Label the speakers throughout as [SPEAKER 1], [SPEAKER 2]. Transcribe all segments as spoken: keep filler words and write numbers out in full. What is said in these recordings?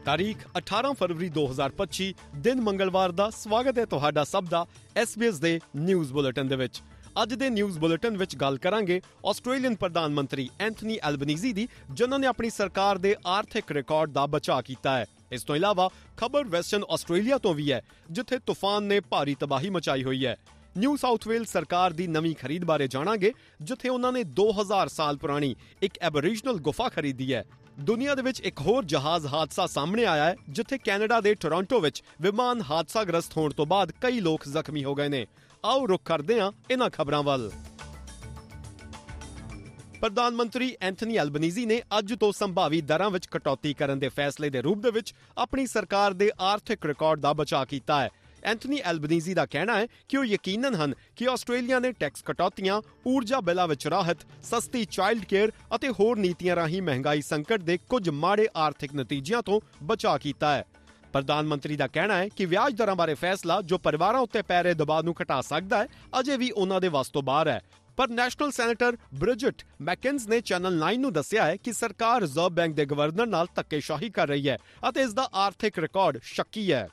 [SPEAKER 1] ਤਾਰੀਖ ਅਠਾਰਾਂ ਫਰਵਰੀ ਦੋ ਹਜ਼ਾਰ ਪੱਚੀ ਦਿਨ ਮੰਗਲਵਾਰ ਦਾ ਸਵਾਗਤ ਹੈ ਤੁਹਾਡਾ ਸਭ ਦਾ ਐਸ ਬੀ ਐਸ ਦੇ ਨਿਊਜ਼ ਬੁਲੇਟਿਨ ਦੇ ਵਿੱਚ। ਅੱਜ ਦੇ ਨਿਊਜ਼ ਬੁਲੇਟਿਨ ਵਿੱਚ ਗੱਲ ਕਰਾਂਗੇ ਆਸਟ੍ਰੇਲੀਅਨ ਪ੍ਰਧਾਨ ਮੰਤਰੀ ਐਂਥਨੀ ਐਲਬਨੀਜ਼ੀ ਦੀ, ਜਿਨ੍ਹਾਂ ਨੇ ਆਪਣੀ ਸਰਕਾਰ ਦੇ ਆਰਥਿਕ ਰਿਕਾਰਡ ਦਾ ਬਚਾਅ ਕੀਤਾ ਹੈ। ਇਸ ਤੋਂ ਇਲਾਵਾ ਖਬਰ ਵੈਸਟਰਨ ਆਸਟ੍ਰੇਲੀਆ ਤੋਂ ਵੀ ਹੈ, ਜਿੱਥੇ ਤੂਫਾਨ ਨੇ ਭਾਰੀ ਤਬਾਹੀ ਮਚਾਈ ਹੋਈ ਹੈ। ਨਿਊ ਸਾਊਥ ਵੇਲਜ਼ ਸਰਕਾਰ ਦੀ ਨਵੀਂ ਖਰੀਦ ਬਾਰੇ ਜਾਣਾਂਗੇ, ਜਿੱਥੇ ਉਹਨਾਂ ਨੇ ਦੋ ਹਜ਼ਾਰ ਸਾਲ ਪੁਰਾਣੀ ਇੱਕ ਐਬੋਰੀਜਨਲ ਗੁਫਾ ਖਰੀਦੀ ਹੈ। ਦੁਨੀਆ ਦੇ ਵਿੱਚ ਇੱਕ ਹੋਰ ਜਹਾਜ਼ ਹਾਦਸਾ ਸਾਹਮਣੇ ਆਇਆ ਹੈ, ਜਿੱਥੇ ਕੈਨੇਡਾ ਦੇ ਟੋਰਾਂਟੋ ਵਿੱਚ ਵਿਮਾਨ ਹਾਦਸਾਗ੍ਰਸਤ ਹੋਣ ਤੋਂ ਬਾਅਦ ਕਈ ਲੋਕ ਜ਼ਖਮੀ ਹੋ ਗਏ ਨੇ। ਆਓ ਰੁਖ ਕਰਦੇ ਹਾਂ ਇਹਨਾਂ ਖਬਰਾਂ ਵੱਲ। ਪ੍ਰਧਾਨ ਮੰਤਰੀ ਐਂਥਨੀ ਐਲਬਨੀਜ਼ੀ ਨੇ ਅੱਜ ਤੋਂ ਸੰਭਾਵੀ ਦਰਾਂ ਵਿੱਚ ਕਟੌਤੀ ਕਰਨ ਦੇ ਫੈਸਲੇ ਦੇ ਰੂਪ ਦੇ ਵਿੱਚ ਆਪਣੀ ਸਰਕਾਰ ਦੇ ਆਰਥਿਕ ਰਿਕਾਰਡ ਦਾ ਬਚਾਅ ਕੀਤਾ ਹੈ। ਐਂਥਨੀ ਐਲਬਨੀਜ਼ੀ ਦਾ ਕਹਿਣਾ ਹੈ ਕਿ ਉਹ ਯਕੀਨਨ ਹਨ ਕਿ ਆਸਟ੍ਰੇਲੀਆ ਨੇ ਟੈਕਸ ਕਟੌਤੀਆਂ, ਊਰਜਾ ਬਿੱਲਾਂ ਵਿੱਚ ਰਾਹਤ, ਸਸਤੀ ਚਾਈਲਡ ਕੇਅਰ ਅਤੇ ਹੋਰ ਨੀਤੀਆਂ ਰਾਹੀਂ ਮਹਿੰਗਾਈ ਸੰਕਟ ਦੇ ਕੁਝ ਮਾੜੇ ਆਰਥਿਕ ਨਤੀਜਿਆਂ ਤੋਂ ਬਚਾਅ ਕੀਤਾ ਹੈ। ਪ੍ਰਧਾਨ ਮੰਤਰੀ ਦਾ ਕਹਿਣਾ ਹੈ ਕਿ ਵਿਆਜ ਦਰਾਂ ਬਾਰੇ ਫੈਸਲਾ, ਜੋ ਪਰਿਵਾਰਾਂ ਉੱਤੇ ਪੈ ਰਹੇ ਦਬਾਅ ਨੂੰ ਘਟਾ ਸਕਦਾ ਹੈ, ਅਜੇ ਵੀ ਉਹਨਾਂ ਦੇ ਵੱਸ ਤੋਂ ਬਾਹਰ ਹੈ। ਪਰ ਨੈਸ਼ਨਲ ਸੈਨੇਟਰ ਬ੍ਰਿਜਟ ਮੈਕਨਜ਼ ਨੇ ਚੈਨਲ ਨਾਈਨ ਨੂੰ ਦੱਸਿਆ ਹੈ ਕਿ ਸਰਕਾਰ ਰਿਜ਼ਰਵ ਬੈਂਕ ਦੇ ਗਵਰਨਰ ਨਾਲ ਧੱਕੇਸ਼ਾਹੀ ਕਰ ਰਹੀ ਹੈ ਅਤੇ ਇਸ ਦਾ ਆਰਥਿਕ ਰਿਕਾਰਡ ਸ਼ੱਕੀ ਹੈ।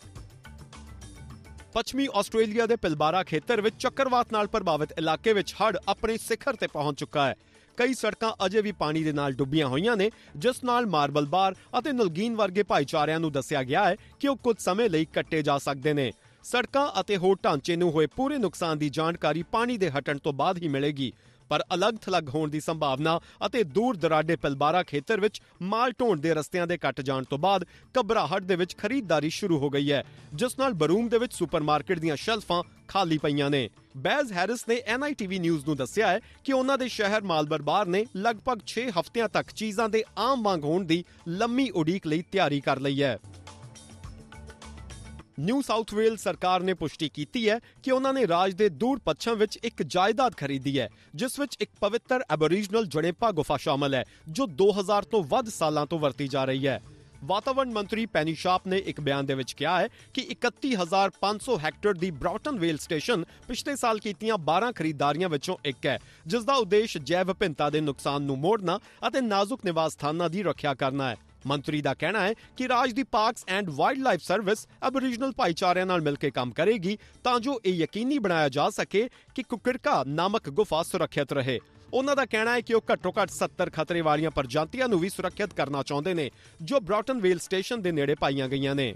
[SPEAKER 1] ਪੱਛਮੀ ਆਸਟ੍ਰੇਲੀਆ ਦੇ ਪਿਲਬਾਰਾ ਖੇਤਰ ਵਿੱਚ ਚੱਕਰਵਾਤ ਨਾਲ ਪ੍ਰਭਾਵਿਤ ਇਲਾਕੇ ਵਿੱਚ ਹੜ੍ਹ ਆਪਣੇ ਸਿਖਰ ਤੇ ਪਹੁੰਚ ਚੁੱਕਾ ਹੈ। ਕਈ ਸੜਕਾਂ ਅਜੇ ਵੀ ਪਾਣੀ ਦੇ ਨਾਲ ਡੁੱਬੀਆਂ ਹੋਈਆਂ ਨੇ, ਜਿਸ ਨਾਲ ਮਾਰਬਲ ਬਾਰ ਅਤੇ ਨਲਗੀਨ ਵਰਗੇ ਭਾਈਚਾਰਿਆਂ ਨੂੰ ਦੱਸਿਆ ਗਿਆ ਹੈ ਕਿ ਉਹ ਕੁਝ ਸਮੇਂ ਲਈ ਕੱਟੇ ਜਾ ਸਕਦੇ ਨੇ। ਸੜਕਾਂ ਅਤੇ ਹੋਰ ਢਾਂਚੇ ਨੂੰ ਹੋਏ ਪੂਰੇ ਨੁਕਸਾਨ ਦੀ ਜਾਣਕਾਰੀ ਪਾਣੀ ਦੇ ਹਟਣ ਤੋਂ ਬਾਅਦ ਹੀ ਮਿਲੇਗੀ, ਪਰ ਅਲੱਗ-ਥਲੱਗ ਹੋਣ ਦੀ ਸੰਭਾਵਨਾ ਅਤੇ ਦੂਰ ਦਰਾਡੇ ਪਿਲਬਾਰਾ ਖੇਤਰ ਵਿੱਚ ਮਾਲ ਢੋਣ ਦੇ ਰਸਤਿਆਂ ਦੇ ਕੱਟ ਜਾਣ ਤੋਂ ਬਾਅਦ ਘਬਰਾਹਟ ਦੇ ਵਿੱਚ ਖਰੀਦਦਾਰੀ ਸ਼ੁਰੂ ਹੋ ਗਈ ਹੈ, ਜਿਸ ਨਾਲ ਬਰੂਮ ਦੇ ਵਿੱਚ ਸੁਪਰਮਾਰਕੀਟ ਦੀਆਂ ਸ਼ੈਲਫਾਂ ਖਾਲੀ ਪਈਆਂ ਨੇ। ਬੈਜ਼ ਹੈਰਿਸ ਨੇ ਐਨ ਆਈ ਟੀ ਵੀ ਨਿਊਜ਼ ਨੂੰ ਦੱਸਿਆ ਹੈ ਕਿ ਉਹਨਾਂ ਦੇ ਸ਼ਹਿਰ ਮਾਲਬਰ ਬਾਰ ਨੇ ਲਗਭਗ ਛੇ ਹਫ਼ਤਿਆਂ ਤੱਕ ਚੀਜ਼ਾਂ ਦੇ ਆਮ ਵਾਂਗ ਹੋਣ ਦੀ ਲੰਮੀ ਉਡੀਕ ਲਈ ਤਿਆਰੀ ਕਰ ਲਈ ਹੈ। ਨਿਊ ਸਾਊਥ ਵੇਲਜ਼ ਸਰਕਾਰ ਨੇ ਪੁਸ਼ਟੀ ਕੀਤੀ ਹੈ ਕਿ ਉਹਨਾਂ ਨੇ ਰਾਜ ਦੇ ਦੂਰ ਪੱਛਮ ਵਿੱਚ ਇੱਕ ਜਾਇਦਾਦ ਖਰੀਦੀ ਹੈ, ਜਿਸ ਵਿੱਚ ਇੱਕ ਪਵਿੱਤਰ ਐਬੋਰੀਜਨਲ ਜਣੇਪਾ ਗੁਫਾ ਸ਼ਾਮਲ ਹੈ, ਜੋ ਦੋ ਹਜ਼ਾਰ ਤੋਂ ਵੱਧ ਸਾਲਾਂ ਤੋਂ ਵਰਤੀ ਜਾ ਰਹੀ ਹੈ। ਵਾਤਾਵਰਣ ਮੰਤਰੀ ਪੈਨੀ ਸ਼ਾਰਪ ਨੇ ਇੱਕ ਬਿਆਨ ਦੇ ਵਿੱਚ ਕਿਹਾ ਹੈ ਕਿ ਇਕੱਤੀ ਹਜ਼ਾਰ ਪੰਜ ਸੌ ਹੈਕਟੇਅਰ ਦੀ ਬ੍ਰਾਊਟਨ ਵੇਲ ਸਟੇਸ਼ਨ ਪਿਛਲੇ ਸਾਲ ਕੀਤੀਆਂ ਬਾਰਾਂ ਖਰੀਦਦਾਰੀਆਂ ਵਿੱਚੋਂ ਇੱਕ ਹੈ, ਜਿਸ ਦਾ ਉਦੇਸ਼ ਜੈਵ ਵਿਭਿੰਨਤਾ ਦੇ ਨੁਕਸਾਨ ਨੂੰ ਮੋੜਨਾ ਅਤੇ ਨਾਜ਼ੁਕ ਨਿਵਾਸ ਸਥਾਨਾਂ ਦੀ ਰੱਖਿਆ ਕਰਨਾ ਹੈ। ਮੰਤਰੀ ਦਾ ਕਹਿਣਾ ਹੈ ਕਿ ਰਾਜ ਦੀ parks and wildlife service Aboriginal ਭਾਈਚਾਰਿਆਂ ਨਾਲ ਮਿਲ ਕੇ ਕੰਮ ਕਰੇਗੀ, ਤਾਂ ਜੋ ਇਹ ਯਕੀਨੀ ਬਣਾਇਆ ਜਾ ਸਕੇ ਕਿ ਕੁਕਰਕਾ ਨਾਮਕ ਗੁਫਾ ਸੁਰੱਖਿਅਤ ਰਹੇ। ਉਹਨਾਂ ਦਾ ਕਹਿਣਾ ਹੈ ਕਿ ਉਹ ਘੱਟੋ-ਘੱਟ ਸੱਤਰ ਖਤਰੇ ਵਾਲੀਆਂ ਪ੍ਰਜਾਤੀਆਂ ਨੂੰ ਵੀ ਸੁਰੱਖਿਅਤ ਕਰਨਾ ਚਾਹੁੰਦੇ ਨੇ, ਜੋ ਬ੍ਰਾਊਟਨ ਵੇਲ ਸਟੇਸ਼ਨ ਦੇ ਨੇੜੇ ਪਾਈਆਂ ਗਈਆਂ ਨੇ।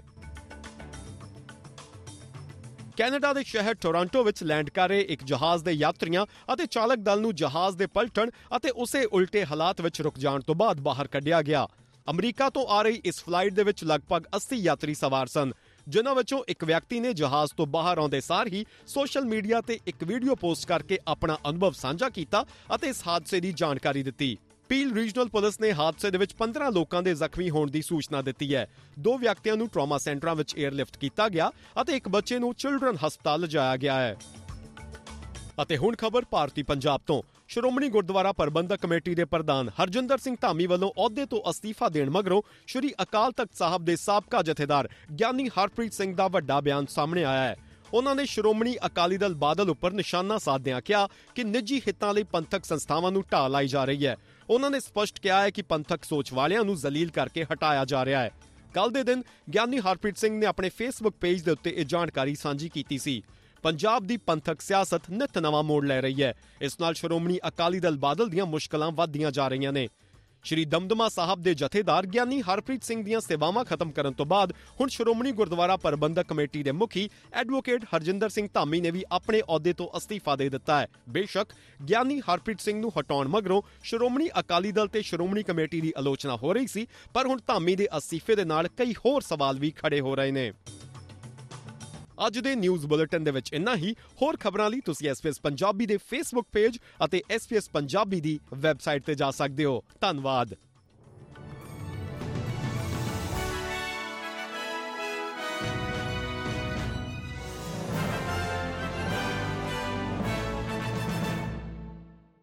[SPEAKER 1] ਕੈਨੇਡਾ ਦੇ ਸ਼ਹਿਰ ਟੋਰਾਂਟੋ ਵਿੱਚ ਲੈਂਡ ਕਰ ਰਹੇ ਇੱਕ ਜਹਾਜ਼ ਦੇ ਯਾਤਰੀਆਂ ਅਤੇ ਚਾਲਕ ਦਲ ਨੂੰ ਜਹਾਜ਼ ਦੇ ਪਲਟਣ ਅਤੇ ਉਸੇ ਉਲਟੇ ਹਾਲਾਤ ਵਿੱਚ ਰੁਕ ਜਾਣ ਤੋਂ ਬਾਅਦ ਬਾਹਰ ਕੱਢਿਆ ਗਿਆ। ਅਮਰੀਕਾ ਤੋਂ ਆ ਰਹੀ ਇਸ ਫਲਾਈਟ ਦੇ ਵਿੱਚ ਲਗਭਗ ਅੱਸੀ ਯਾਤਰੀ ਸਵਾਰ ਸਨ, ਜਿਨ੍ਹਾਂ ਵਿੱਚੋਂ ਇੱਕ ਵਿਅਕਤੀ ਨੇ ਜਹਾਜ਼ ਤੋਂ ਬਾਹਰ ਆਉਂਦੇ ਸਾਰ ਹੀ ਸੋਸ਼ਲ ਮੀਡੀਆ ਤੇ ਇੱਕ ਵੀਡੀਓ ਪੋਸਟ ਕਰਕੇ ਆਪਣਾ ਅਨੁਭਵ ਸਾਂਝਾ ਕੀਤਾ ਅਤੇ ਇਸ ਹਾਦਸੇ ਦੀ ਜਾਣਕਾਰੀ ਦਿੱਤੀ। ਪੀਲ ਰੀਜਨਲ ਪੁਲਿਸ ਨੇ ਹਾਦਸੇ ਦੇ ਵਿੱਚ ਪੰਦਰਾਂ ਲੋਕਾਂ ਦੇ ਜ਼ਖਮੀ ਹੋਣ ਦੀ ਸੂਚਨਾ ਦਿੱਤੀ ਹੈ। ਦੋ ਵਿਅਕਤੀਆਂ ਨੂੰ ਟਰਾਮਾ ਸੈਂਟਰਾਂ ਵਿੱਚ ਏਅਰਲਿਫਟ ਕੀਤਾ ਗਿਆ ਅਤੇ ਇੱਕ ਬੱਚੇ ਨੂੰ ਚਿਲਡਰਨ ਹਸਪਤਾਲ ਲਿਜਾਇਆ ਗਿਆ ਹੈ। ਅਤੇ ਹੁਣ ਖਬਰ ਭਾਰਤੀ ਪੰਜਾਬ ਤੋਂ। ਸ਼੍ਰੋਮਣੀ ਗੁਰਦੁਆਰਾ ਪ੍ਰਬੰਧਕ ਕਮੇਟੀ ਦੇ ਪ੍ਰਧਾਨ ਹਰਜਿੰਦਰ ਸਿੰਘ ਧਾਮੀ ਵੱਲੋਂ ਅਹੁਦੇ ਤੋਂ ਅਸਤੀਫਾ ਦੇਣ ਮਗਰੋਂ ਸ਼੍ਰੀ ਅਕਾਲ ਤਖਤ ਸਾਹਿਬ ਦੇ ਸਾਬਕਾ ਜਥੇਦਾਰ ਗਿਆਨੀ ਹਰਪ੍ਰੀਤ ਸਿੰਘ ਦਾ ਵੱਡਾ ਬਿਆਨ ਸਾਹਮਣੇ ਆਇਆ ਹੈ। ਉਹਨਾਂ ਨੇ ਸ਼੍ਰੋਮਣੀ ਅਕਾਲੀ ਦਲ ਬਾਦਲ ਉੱਪਰ ਨਿਸ਼ਾਨਾ ਸਾਧਦਿਆਂ ਕਿਹਾ ਕਿ ਨਿੱਜੀ ਹਿੱਤਾਂ ਲਈ ਪੰਥਕ ਸੰਸਥਾਵਾਂ ਨੂੰ ਢਾਹ ਲਾਈ ਜਾ ਰਹੀ ਹੈ। ਉਹਨਾਂ ਨੇ ਸਪਸ਼ਟ ਕਿਹਾ ਹੈ ਕਿ ਪੰਥਕ ਸੋਚ ਵਾਲਿਆਂ ਨੂੰ ਜ਼ਲੀਲ ਕਰਕੇ ਹਟਾਇਆ ਜਾ ਰਿਹਾ ਹੈ। ਕੱਲ੍ਹ ਦੇ ਦਿਨ ਗਿਆਨੀ ਹਰਪ੍ਰੀਤ ਸਿੰਘ ਨੇ ਆਪਣੇ ਫੇਸਬੁੱਕ ਪੇਜ ਦੇ ਉੱਤੇ ਇਹ ਜਾਣਕਾਰੀ ਸਾਂਝੀ ਕੀਤੀ ਸੀ। ਪੰਜਾਬ ਦੀ ਪੰਥਕ ਸਿਆਸਤ ਨਿੱਤ ਨਵਾਂ ਮੋੜ ਲੈ ਰਹੀ ਹੈ। ਇਸ ਨਾਲ ਸ਼੍ਰੋਮਣੀ ਅਕਾਲੀ ਦਲ ਬਾਦਲ ਦੀਆਂ ਮੁਸ਼ਕਲਾਂ ਵੱਧਦੀਆਂ ਜਾ ਰਹੀਆਂ ਨੇ। ਸ਼੍ਰੀ ਦਮਦਮਾ ਸਾਹਿਬ ਦੇ ਜਥੇਦਾਰ ਗਿਆਨੀ ਹਰਪ੍ਰੀਤ ਸਿੰਘ ਦੀਆਂ ਸੇਵਾਵਾਂ ਖਤਮ ਕਰਨ ਤੋਂ ਬਾਅਦ ਹੁਣ ਸ਼੍ਰੋਮਣੀ ਗੁਰਦੁਆਰਾ ਪ੍ਰਬੰਧਕ ਕਮੇਟੀ ਦੇ ਮੁਖੀ ਐਡਵੋਕੇਟ ਹਰਜਿੰਦਰ ਸਿੰਘ ਧਾਮੀ ਨੇ ਵੀ ਆਪਣੇ ਅਹੁਦੇ ਤੋਂ ਅਸਤੀਫਾ ਦੇ ਦਿੱਤਾ ਹੈ। ਬੇਸ਼ੱਕ ਗਿਆਨੀ ਹਰਪ੍ਰੀਤ ਸਿੰਘ ਨੂੰ ਹਟਾਉਣ ਮਗਰੋਂ ਸ਼੍ਰੋਮਣੀ ਅਕਾਲੀ ਦਲ ਤੇ ਸ਼੍ਰੋਮਣੀ ਕਮੇਟੀ ਦੀ ਆਲੋਚਨਾ ਹੋ ਰਹੀ ਸੀ, ਪਰ ਹੁਣ ਧਾਮੀ ਦੇ ਅਸਤੀਫੇ ਦੇ ਨਾਲ ਕਈ ਹੋਰ ਸਵਾਲ ਵੀ ਖੜੇ ਹੋ ਰਹੇ ਨੇ। ਅੱਜ ਦੇ ਨਿਊਜ਼ ਬੁਲੇਟਿਨ ਦੇ ਵਿੱਚ ਇੰਨਾ ਹੀ। ਹੋਰ ਖਬਰਾਂ ਲਈ ਤੁਸੀਂ ਐਸ ਬੀ ਐਸ ਪੰਜਾਬੀ ਦੇ ਫੇਸਬੁੱਕ ਪੇਜ ਅਤੇ ਐਸ ਬੀ ਐਸ ਪੰਜਾਬੀ ਦੀ ਵੈਬਸਾਈਟ ਤੇ ਜਾ ਸਕਦੇ ਹੋ। ਧੰਨਵਾਦ।